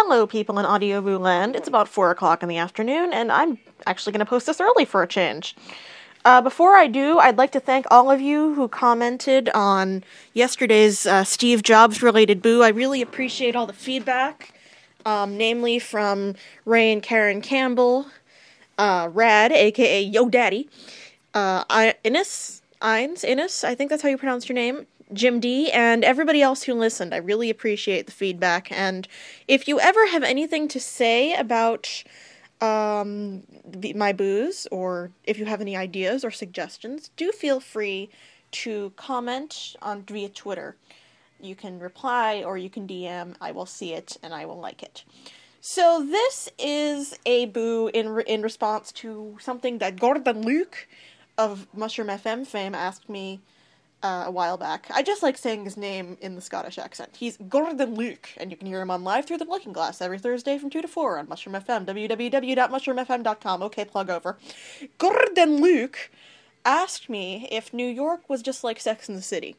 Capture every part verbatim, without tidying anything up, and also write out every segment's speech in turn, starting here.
Hello, people in Audio Boo Land. It's about four o'clock in the afternoon, and I'm actually going to post this early for a change. Uh, before I do, I'd like to thank all of you who commented on yesterday's uh, Steve Jobs-related boo. I really appreciate all the feedback, um, namely from Ray and Karen Campbell, uh, Rad, aka Yo Daddy, uh, I- Innes, Ines, Innes, I think that's how you pronounce your name, Jim D, and everybody else who listened. I really appreciate the feedback, and if you ever have anything to say about um, the, my boos, or if you have any ideas or suggestions, do feel free to comment on via Twitter. You can reply or you can D M. I will see it and I will like it. So this is a boo in re- in response to something that Gordon Luke of Mushroom F M fame asked me Uh, a while back. I just like saying his name in the Scottish accent. He's Gordon Luke, and you can hear him on Live Through the Looking Glass every Thursday from two to four on Mushroom F M, w w w dot mushroom f m dot com. Okay, plug over. Gordon Luke asked me if New York was just like Sex and the City.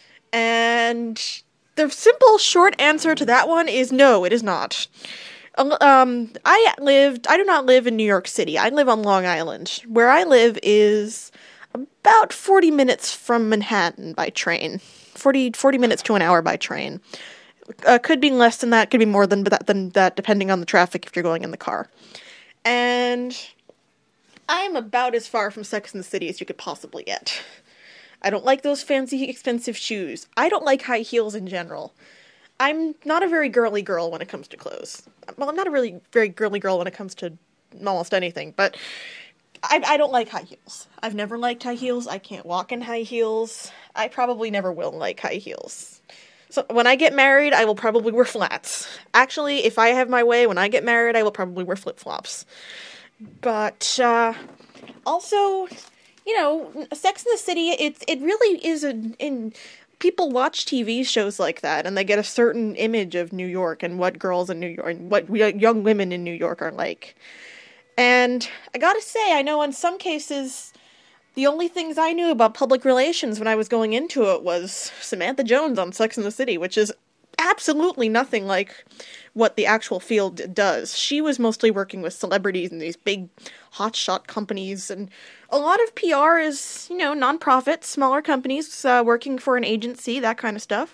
And the simple, short answer to that one is no, it is not. Um, I lived, I do not live in New York City. I live on Long Island. Where I live is about forty minutes from Manhattan by train. forty, forty minutes to an hour by train. Uh, could be less than that, could be more than that, than that, depending on the traffic if you're going in the car. And I'm about as far from Sex and the City as you could possibly get. I don't like those fancy, expensive shoes. I don't like high heels in general. I'm not a very girly girl when it comes to clothes. Well, I'm not a really very girly girl when it comes to almost anything, but I, I don't like high heels. I've never liked high heels. I can't walk in high heels. I probably never will like high heels. So when I get married, I will probably wear flats. Actually, if I have my way, when I get married, I will probably wear flip-flops. But, uh, also, you know, Sex and the City, it's, it really is a, in, people watch T V shows like that, and they get a certain image of New York, and what girls in New York, and what young women in New York are like. And I gotta say, I know in some cases, the only things I knew about public relations when I was going into it was Samantha Jones on Sex and the City, which is absolutely nothing like what the actual field does. She was mostly working with celebrities and these big hotshot companies, and a lot of P R is, you know, nonprofit, smaller companies uh, working for an agency, that kind of stuff.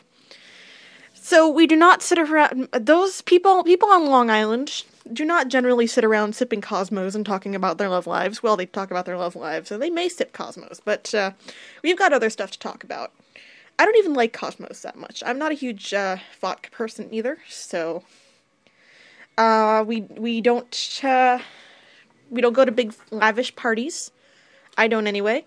So we do not sit around, those people, people on Long Island do not generally sit around sipping Cosmos and talking about their love lives. Well, they talk about their love lives, and they may sip Cosmos, but uh, we've got other stuff to talk about. I don't even like Cosmos that much. I'm not a huge uh, vodka person either, so uh, we we don't uh, we don't go to big lavish parties. I don't anyway.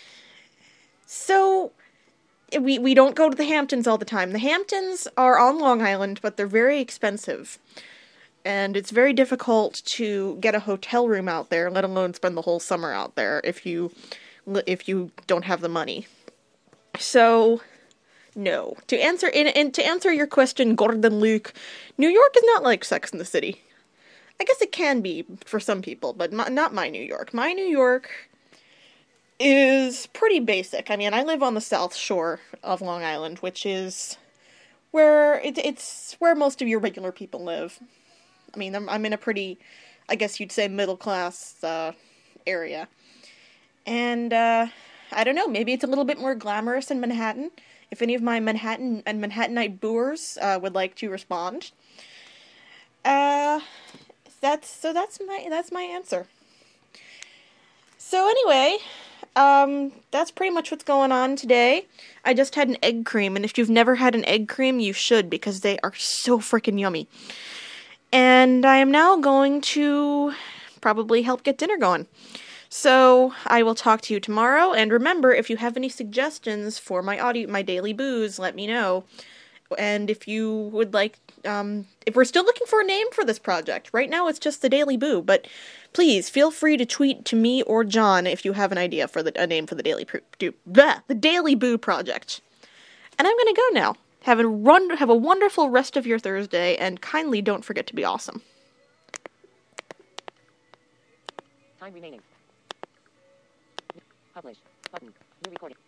So we we don't go to the Hamptons all the time. The Hamptons are on Long Island, but they're very expensive. And it's very difficult to get a hotel room out there, let alone spend the whole summer out there if you if you don't have the money. So, no. To answer and, and to answer your question, Gordon Luke, New York is not like Sex and the City. I guess it can be for some people, but my, not my New York. My New York is pretty basic. I mean, I live on the South Shore of Long Island, which is where it, it's where most of your regular people live. I mean, I'm, I'm in a pretty, I guess you'd say, middle-class uh, area. And, uh, I don't know, maybe it's a little bit more glamorous in Manhattan. If any of my Manhattan and Manhattanite booers uh, would like to respond. Uh, that's, so that's my, that's my answer. So anyway, um, that's pretty much what's going on today. I just had an egg cream, and if you've never had an egg cream, you should, because they are so freaking yummy. And I am now going to probably help get dinner going. So I will talk to you tomorrow. And remember, if you have any suggestions for my audio, my daily booze, let me know. And if you would like, um, if we're still looking for a name for this project, right now it's just the Daily Boo. But please feel free to tweet to me or John if you have an idea for the a name for the Daily Boo, the Daily Boo project. And I'm gonna go now. Have a run, have a wonderful rest of your Thursday, and kindly don't forget to be awesome. Time remaining. Publish. Button. New recording.